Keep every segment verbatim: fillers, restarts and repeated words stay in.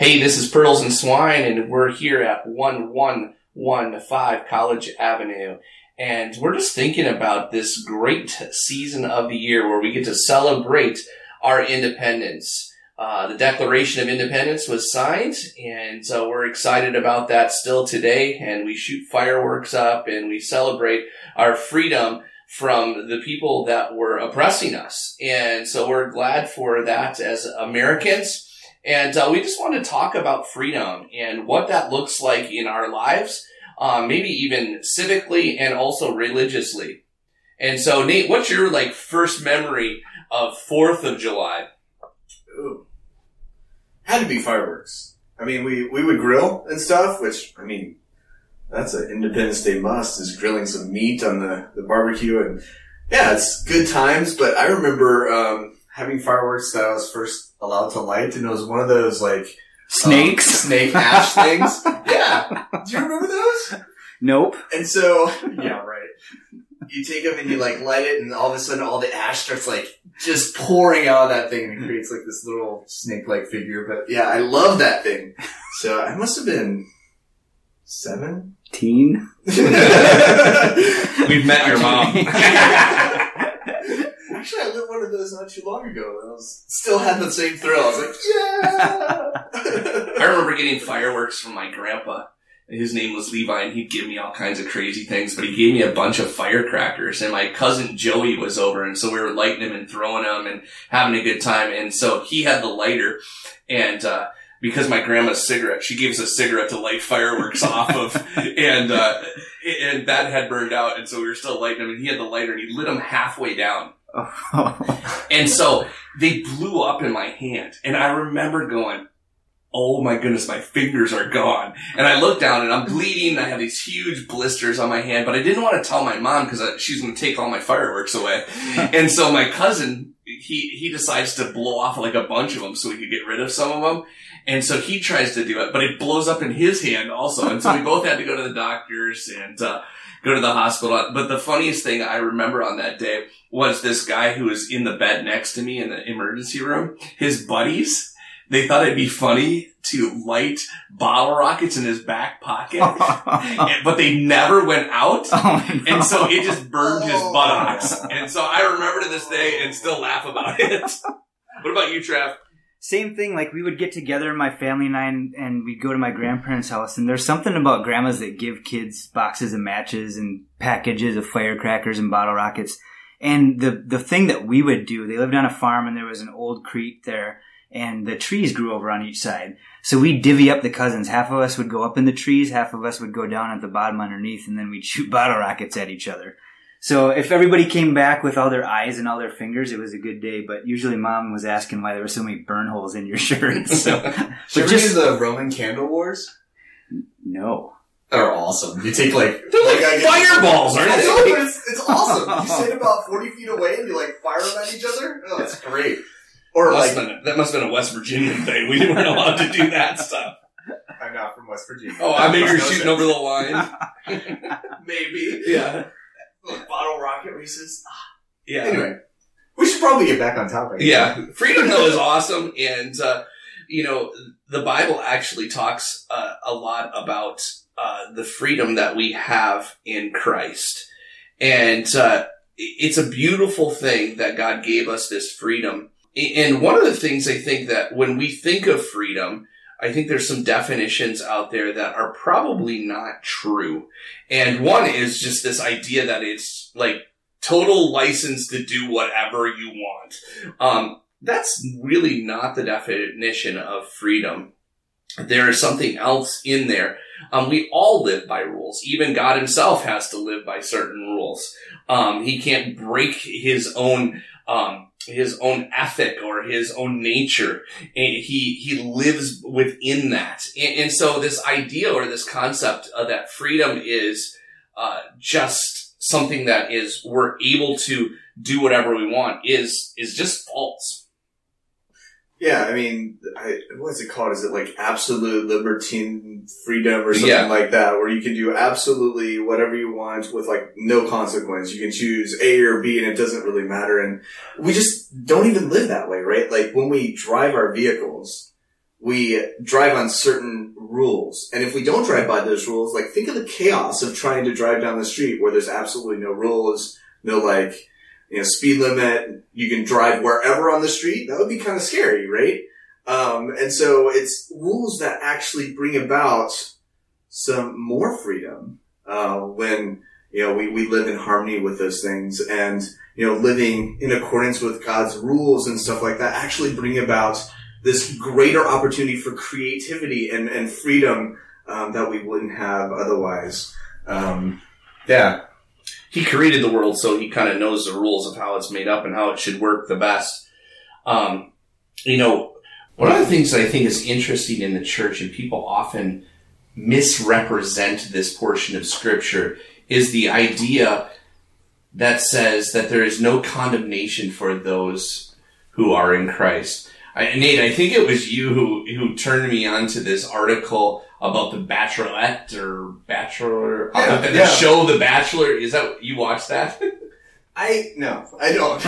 Hey, this is Pearls and Swine, and we're here at one one one five College Avenue. And we're just thinking about this great season of the year where we get to celebrate our independence. Uh, the Declaration of Independence was signed, and so we're excited about that still today. And we shoot fireworks up, and we celebrate our freedom from the people that were oppressing us. And so we're glad for that as Americans. And uh, we just want to talk about freedom and what that looks like in our lives, um, maybe even civically and also religiously. And so, Nate, what's your like first memory of fourth of July? Ooh. Had to be fireworks. I mean, we, we would grill and stuff, which, I mean, that's an Independence Day must, is grilling some meat on the, the barbecue. And yeah, it's good times, but I remember um, having fireworks that I was first allowed to light, and it was one of those like snakes, um, snake ash things. Yeah, do you remember those? Nope. And so, yeah, right. You take them and you like light it, and all of a sudden, all the ash starts like just pouring out of that thing, and it creates like this little snake-like figure. But yeah, I love that thing. So I must have been seven. Teen. We've met your mom. Actually, I lit one of those not too long ago, and I was still had the same thrill. I was like, yeah! I remember getting fireworks from my grandpa. His name was Levi, and he'd give me all kinds of crazy things, but he gave me a bunch of firecrackers, and my cousin Joey was over, and so we were lighting them and throwing them and having a good time, and so he had the lighter, and uh because my grandma's cigarette, she gave us a cigarette to light fireworks off of, and uh and that had burned out, and so we were still lighting them, and he had the lighter, and he lit them halfway down. And so they blew up in my hand, and I remember going, oh my goodness, my fingers are gone. And I looked down and I'm bleeding, and I have these huge blisters on my hand, but I didn't want to tell my mom because she's going to take all my fireworks away. And so my cousin, he, he decides to blow off like a bunch of them so we could get rid of some of them. And so he tries to do it, but it blows up in his hand also. And so we both had to go to the doctors and, uh, go to the hospital. But the funniest thing I remember on that day was this guy who was in the bed next to me in the emergency room. His buddies, they thought it'd be funny to light bottle rockets in his back pocket, but they never went out. Oh, no. And so it just burned his buttocks. And so I remember to this day and still laugh about it. What about you, Trav? Same thing, like we would get together, my family and I, and, and we'd go to my grandparents' house, and there's something about grandmas that give kids boxes of matches and packages of firecrackers and bottle rockets. And the the thing that we would do, they lived on a farm, and there was an old creek there, and the trees grew over on each side. So we'd divvy up the cousins. Half of us would go up in the trees, half of us would go down at the bottom underneath, and then we'd shoot bottle rockets at each other. So if everybody came back with all their eyes and all their fingers, it was a good day. But usually Mom was asking why there were so many burn holes in your shirts. So, Did you ever do the Roman candle wars? No. They're awesome. You take like... They're like, like fireballs, aren't they? No, but it's, it's awesome. You stand about forty feet away and you like fire them at each other. Oh, it's great. Or must like... Been a, that must have been a West Virginia thing. We weren't allowed to do that stuff. I'm not from West Virginia. Oh, I maybe you're shooting over the line. Maybe. Yeah. Like bottle rocket races. Yeah. Anyway, we should probably get back on topic. Yeah. Freedom, though, is awesome. And, uh, you know, the Bible actually talks uh, a lot about uh, the freedom that we have in Christ. And uh, it's a beautiful thing that God gave us this freedom. And one of the things I think that when we think of freedom, I think there's some definitions out there that are probably not true. And one is just this idea that it's like total license to do whatever you want. Um, that's really not the definition of freedom. There is something else in there. Um, we all live by rules. Even God himself has to live by certain rules. Um, he can't break his own, um, his own ethic or his own nature. And he, he lives within that. And, and so this idea or this concept of that freedom is, uh, just something that is, we're able to do whatever we want is, is just false. Yeah, I mean, I, what is it called? Is it like absolute libertine freedom or something yeah. like that, where you can do absolutely whatever you want with like no consequence? You can choose A or B and it doesn't really matter. And we just don't even live that way, right? Like when we drive our vehicles, we drive on certain rules. And if we don't drive by those rules, like think of the chaos of trying to drive down the street where there's absolutely no rules, no like, you know, speed limit. You can drive wherever on the street. That would be kind of scary, right? Um, and so it's rules that actually bring about some more freedom, uh, when, you know, we, we live in harmony with those things, and, you know, living in accordance with God's rules and stuff like that actually bring about this greater opportunity for creativity and, and freedom, um, that we wouldn't have otherwise. Um, yeah. He created the world, so he kind of knows the rules of how it's made up and how it should work the best. Um, you know, one of the things that I think is interesting in the church, and people often misrepresent this portion of Scripture, is the idea that says that there is no condemnation for those who are in Christ. I, Nate, I think it was you who, who turned me on to this article about the Bachelorette or Bachelor, Yeah, uh, the yeah. show The Bachelor. Is that, you watched that? I, no, I don't.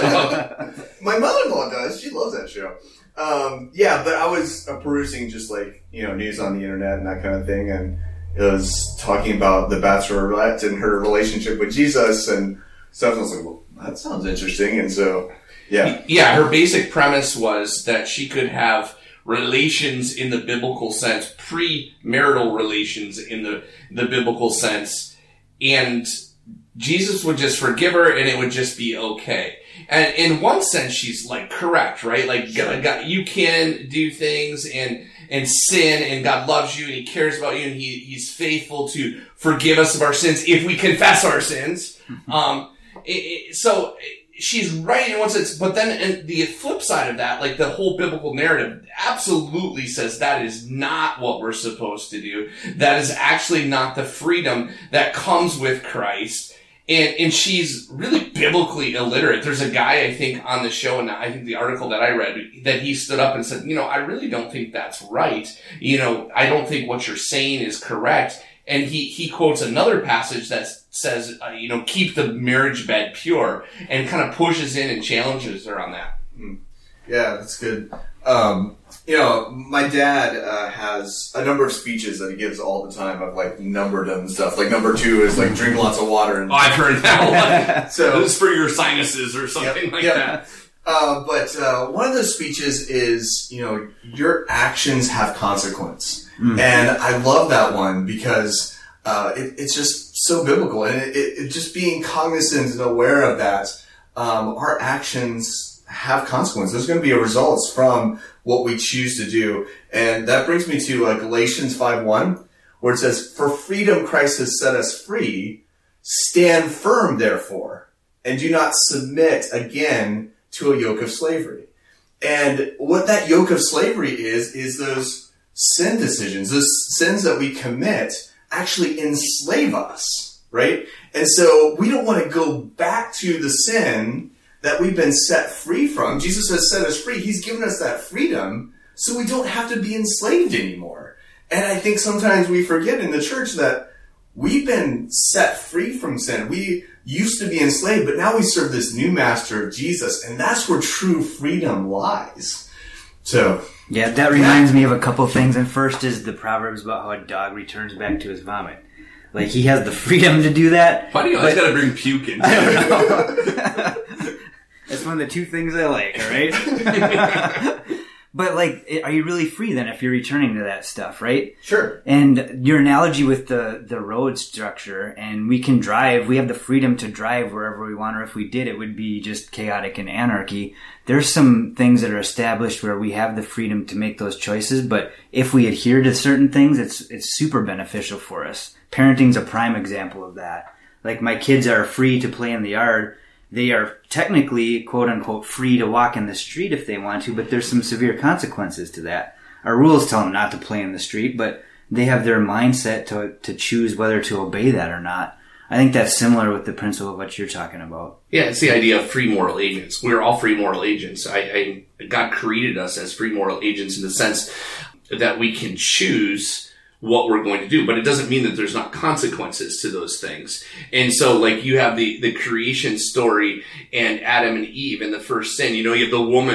My mother-in-law does. She loves that show. Um, yeah, but I was uh, perusing just like, you know, news on the internet and that kind of thing, and it was talking about the Bachelorette and her relationship with Jesus and stuff. And I was like, well, that sounds interesting. And so, yeah. Yeah, her basic premise was that she could have relations in the biblical sense, pre-marital relations in the, the biblical sense, and Jesus would just forgive her and it would just be okay. And in one sense, she's like correct, right? Like Sure. God, God, you can do things and and sin, and God loves you and He cares about you, and He He's faithful to forgive us of our sins if we confess our sins. um, it, it, so she's right in one sense, but then in the flip side of that, like the whole biblical narrative, absolutely says that is not what we're supposed to do. That is actually not the freedom that comes with Christ. And, and she's really biblically illiterate. There's a guy, I think, on the show, and I think the article that I read, that he stood up and said, you know, I really don't think that's right. You know, I don't think what you're saying is correct. And he, he quotes another passage that says, uh, you know, keep the marriage bed pure, and kind of pushes in and challenges her on that. Yeah, that's good. Um, you know, my dad uh, has a number of speeches that he gives all the time. I've like numbered them and stuff. Like number two is like drink lots of water. And Oh, I've heard that one. so This is for your sinuses or something Yep, like yep. that. Uh, but uh, one of those speeches is, you know, your actions have consequence. Mm. And I love that one because uh, it, it's just so biblical. And it, it, it just being cognizant and aware of that, um, our actions have consequences. There's going to be a results from what we choose to do. And that brings me to uh, Galatians five one, where it says, for freedom Christ has set us free. Stand firm, therefore, and do not submit again to a yoke of slavery. And what that yoke of slavery is, is those sin decisions, those sins that we commit actually enslave us, right? And so we don't want to go back to the sin that we've been set free from. Jesus has set us free. He's given us that freedom so we don't have to be enslaved anymore. And I think sometimes we forget in the church that we've been set free from sin. We used to be enslaved, but now we serve this new master of Jesus, and that's where true freedom lies. So, yeah, that reminds me of a couple things. And first is the Proverbs about how a dog returns back to his vomit. Like, he has the freedom to do that. Why do you always got to bring puke into it? That's one of the two things I like, all right? But, like, are you really free then if you're returning to that stuff, right? sure. And your analogy with the, the road structure, and we can drive, we have the freedom to drive wherever we want, or if we did, it would be just chaotic and anarchy. There's some things that are established where we have the freedom to make those choices, but if we adhere to certain things, it's it's super beneficial for us. Parenting's a prime example of that. Like, my kids are free to play in the yard. They are technically, quote unquote, free to walk in the street if they want to, but there's some severe consequences to that. Our rules tell them not to play in the street, but they have their mindset to to choose whether to obey that or not. I think that's similar with the principle of what you're talking about. Yeah, it's the idea of free moral agents. We're all free moral agents. I, I God created us as free moral agents in the sense that we can choose what we're going to do, but it doesn't mean that there's not consequences to those things. And so, like, you have the, the creation story and Adam and Eve and the first sin. You know, you have the woman,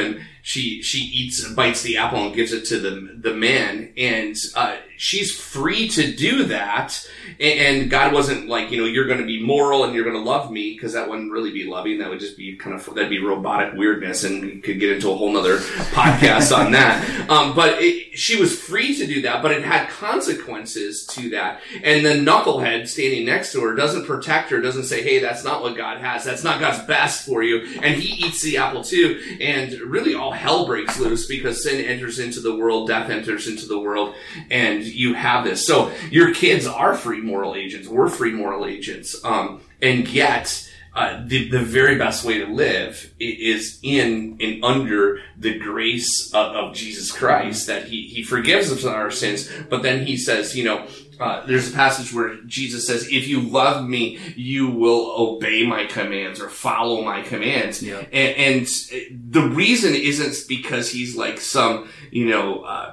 she she eats bites the apple and gives it to the the man, and uh, she's free to do that. And God wasn't like, you know, you're going to be moral and you're going to love me, because that wouldn't really be loving. That would just be kind of, that'd be robotic weirdness, and we could get into a whole nother podcast on that. Um, but it, she was free to do that, but it had consequences to that. And the knucklehead standing next to her doesn't protect her, doesn't say, hey, that's not what God has. That's not God's best for you. And he eats the apple too. And really all hell breaks loose, because sin enters into the world, death enters into the world, and you have this. So your kids are free moral agents. We're free moral agents. Um, and yet, uh, the, the very best way to live is in and under the grace of, of Jesus Christ, that he, he forgives us our sins. But then he says, you know, uh, there's a passage where Jesus says, if you love me, you will obey my commands or follow my commands. Yeah. And, and the reason isn't because he's like some, you know, uh,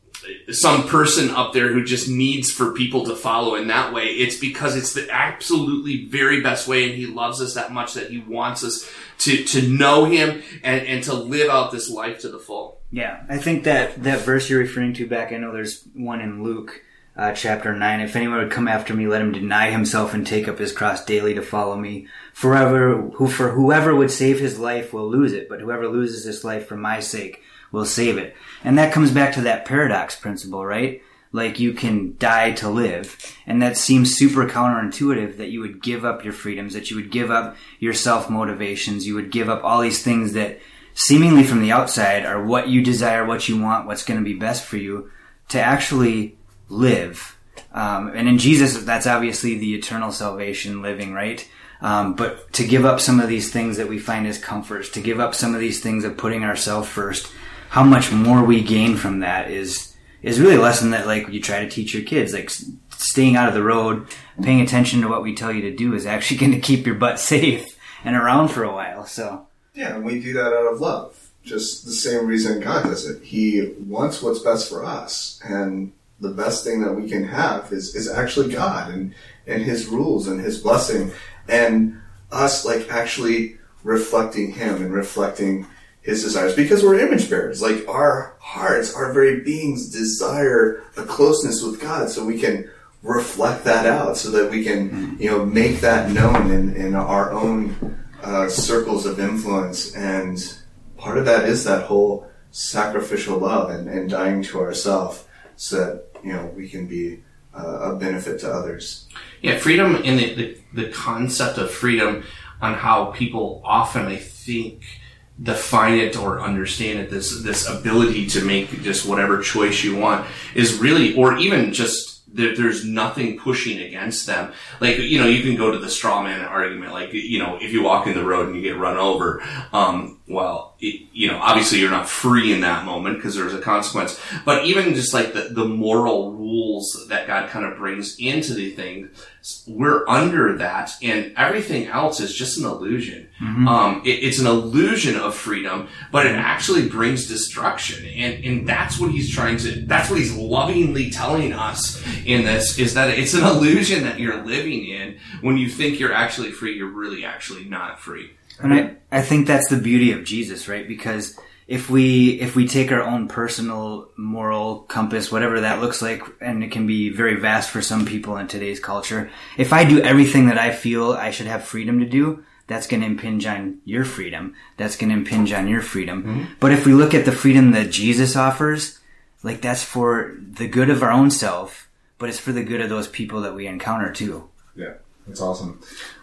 some person up there who just needs for people to follow in that way. It's because it's the absolutely very best way, and he loves us that much that he wants us to, to know him and, and to live out this life to the full. Yeah, I think that, that verse you're referring to back, I know there's one in Luke uh, chapter nine. If anyone would come after me, let him deny himself and take up his cross daily to follow me. Forever, who for whoever would save his life will lose it, but whoever loses his life for my sake will save it. And that comes back to that paradox principle, right? Like, you can die to live. And that seems super counterintuitive, that you would give up your freedoms, that you would give up your self-motivations, you would give up all these things that seemingly from the outside are what you desire, what you want, what's going to be best for you, to actually live. Um, and in Jesus, that's obviously the eternal salvation living, right? Um, but to give up some of these things that we find as comforts, to give up some of these things of putting ourselves first, how much more we gain from that is is really a lesson that, like, you try to teach your kids. Like, staying out of the road, paying attention to what we tell you to do is actually going to keep your butt safe and around for a while. So yeah, and we do that out of love. Just the same reason God does it. He wants what's best for us, and the best thing that we can have is, is actually God and, and his rules and his blessing, and us, like, actually reflecting him and reflecting his desires, because we're image bearers. Like, our hearts, our very beings desire a closeness with God, so we can reflect that out, so that we can, you know, make that known in, in our own uh, circles of influence. And part of that is that whole sacrificial love and, and dying to ourselves, so that, you know, we can be uh, a benefit to others. Yeah, freedom, in the, the, the concept of freedom, on how people often, I think, define it or understand it, this this ability to make just whatever choice you want, is really, or even just there, there's nothing pushing against them. Like, you know, you can go to the straw man argument. Like, you know, if you walk in the road and you get run over, um, well, it, you know, obviously you're not free in that moment because there's a consequence. But even just like the, the moral rules that God kind of brings into the thing, we're under that, and everything else is just an illusion. Mm-hmm. Um, it, it's an illusion of freedom, but it actually brings destruction. And, and that's what he's trying to, that's what he's lovingly telling us in this, is that it's an illusion that you're living in. When you think you're actually free, you're really actually not free. And I, I think that's the beauty of Jesus, right? Because if we if we take our own personal moral compass, whatever that looks like, and it can be very vast for some people in today's culture, if I do everything that I feel I should have freedom to do, that's going to impinge on your freedom. That's going to impinge on your freedom. Mm-hmm. But if we look at the freedom that Jesus offers, like, that's for the good of our own self, but it's for the good of those people that we encounter too. Yeah, that's awesome.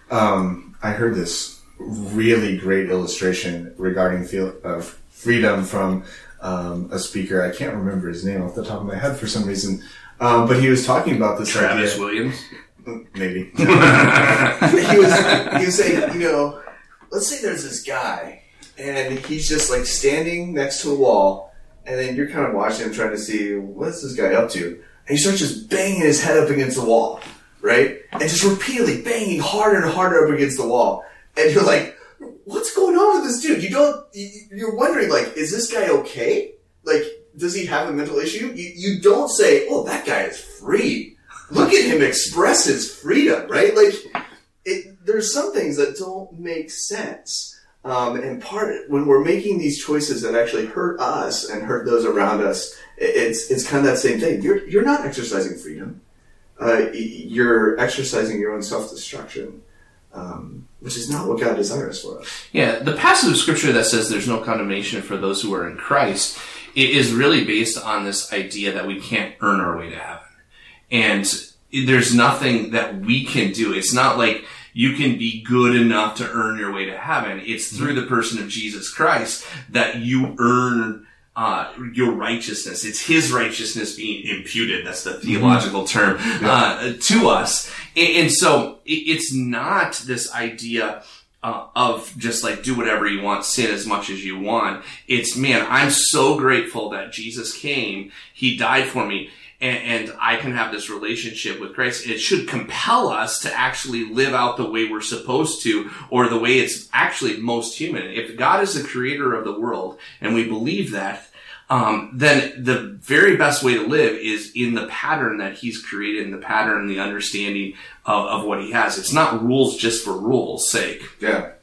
Um, I heard this really great illustration regarding feel, uh, freedom from um, a speaker. I can't remember his name off the top of my head for some reason, um, but he was talking about this Travis idea. Williams? Maybe. he was he was saying, you know, let's say there's this guy, and he's just like standing next to a wall, and then you're kind of watching him trying to see, what's this guy up to? And he starts just banging his head up against the wall, right? And just repeatedly banging harder and harder up against the wall. And you're like, what's going on with this dude? You don't, you're wondering, like, is this guy okay? Like, does he have a mental issue? You, you don't say, oh, that guy is free. Look at him express his freedom, right? Like, it, there's some things that don't make sense. Um, and part, when we're making these choices that actually hurt us and hurt those around us, it's, it's kind of that same thing. You're, you're not exercising freedom. Uh, you're exercising your own self-destruction, um, which is not what God desires for us. Yeah, the passage of Scripture that says there's no condemnation for those who are in Christ, it is really based on this idea that we can't earn our way to heaven. And there's nothing that we can do. It's not like you can be good enough to earn your way to heaven. It's through the person of Jesus Christ that you earn uh your righteousness. It's his righteousness being imputed. That's the theological term uh to us. And, and so it, it's not this idea uh, of just like do whatever you want, sin as much as you want. It's, man, I'm so grateful that Jesus came. He died for me. And, and I can have this relationship with Christ. It should compel us to actually live out the way we're supposed to, or the way it's actually most human. If God is the creator of the world, and we believe that, um, then the very best way to live is in the pattern that he's created, in the pattern and the understanding of, of what he has. It's not rules just for rules' sake. Yeah.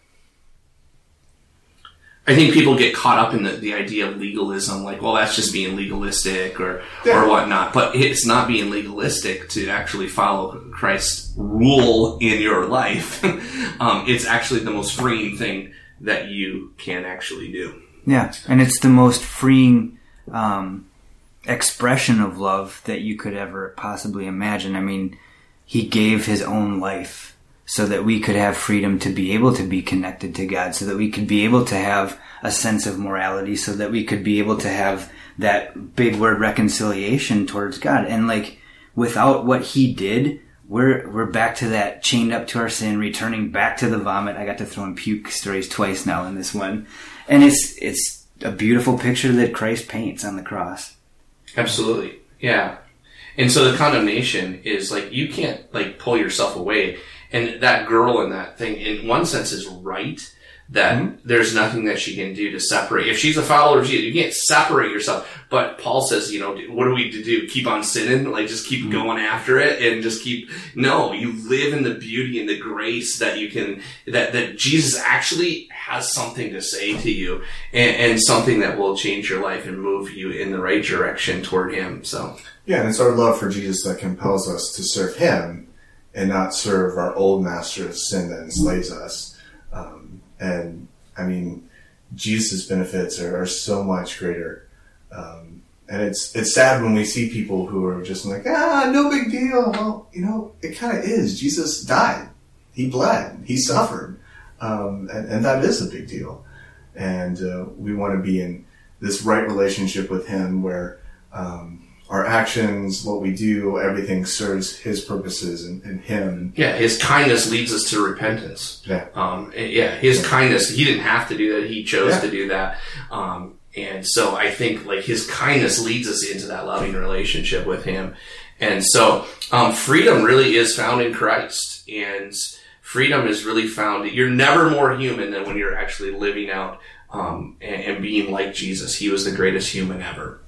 I think people get caught up in the, the idea of legalism, like, well, that's just being legalistic or yeah. or whatnot. But it's not being legalistic to actually follow Christ's rule in your life. um, it's actually the most freeing thing that you can actually do. Yeah, and it's the most freeing um, expression of love that you could ever possibly imagine. I mean, he gave his own life so that we could have freedom to be able to be connected to God, so that we could be able to have a sense of morality, so that we could be able to have that big word reconciliation towards God. And like, without what he did, we're we're back to that, chained up to our sin, returning back to the vomit. I got to throw in puke stories twice now in this one. And it's it's a beautiful picture that Christ paints on the cross. Absolutely. Yeah. And so the condemnation is like, you can't like pull yourself away. And that girl in that thing, in one sense, is right, that mm-hmm. there's nothing that she can do to separate. If she's a follower of Jesus, you can't separate yourself. But Paul says, you know, what are we to do? Keep on sinning? Like, just keep mm-hmm. going after it and just keep... No, you live in the beauty and the grace that you can... That, that Jesus actually has something to say to you, and, and something that will change your life and move you in the right direction toward him, so... Yeah, and it's our love for Jesus that compels us to serve him and not serve our old master of sin that enslaves us. Um, and, I mean, Jesus' benefits are, are so much greater. Um, and it's it's sad when we see people who are just like, ah, no big deal. Well, you know, it kind of is. Jesus died. He bled. He suffered. Um, and, and that is a big deal. And uh, we want to be in this right relationship with him where... Um, our actions, what we do, everything serves his purposes and, and him. Yeah, his kindness leads us to repentance. Yeah. Um, yeah, his yeah. kindness, he didn't have to do that. He chose yeah. to do that. Um, and so I think like his kindness leads us into that loving relationship with him. And so, um, freedom really is found in Christ, and freedom is really found. You're never more human than when you're actually living out, um, and, and being like Jesus. He was the greatest human ever.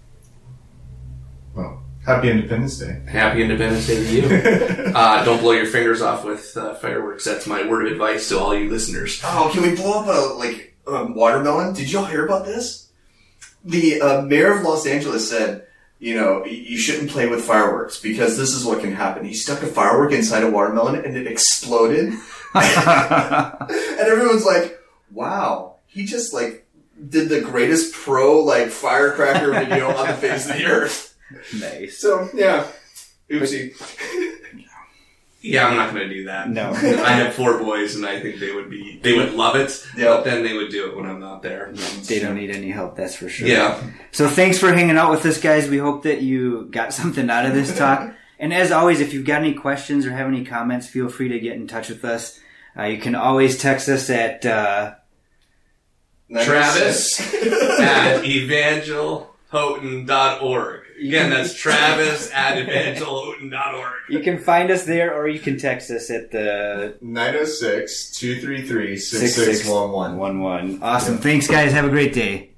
Well, happy Independence Day. Happy Independence Day to you. uh, don't blow your fingers off with uh, fireworks. That's my word of advice to all you listeners. Oh, can we blow up a, like, a watermelon? Did y'all hear about this? The uh, mayor of Los Angeles said, you know, you shouldn't play with fireworks because this is what can happen. He stuck a firework inside a watermelon and it exploded. And everyone's like, wow, he just, like, did the greatest pro, like, firecracker video on the face of the earth. Nice. So, yeah. Oopsie. Yeah, I'm not going to do that. No. I have four boys, and I think they would be, they would love it, yep. but then they would do it when I'm not there. They don't need any help, that's for sure. Yeah. So thanks for hanging out with us, guys. We hope that you got something out of this talk. And as always, if you've got any questions or have any comments, feel free to get in touch with us. Uh, you can always text us at... Uh, Travis at evangel houghton dot org. Again, that's Travis at evangel houghton dot org. You can find us there, or you can text us at the nine oh six, two three three, six six one one. Awesome. Yeah. Thanks, guys. Have a great day.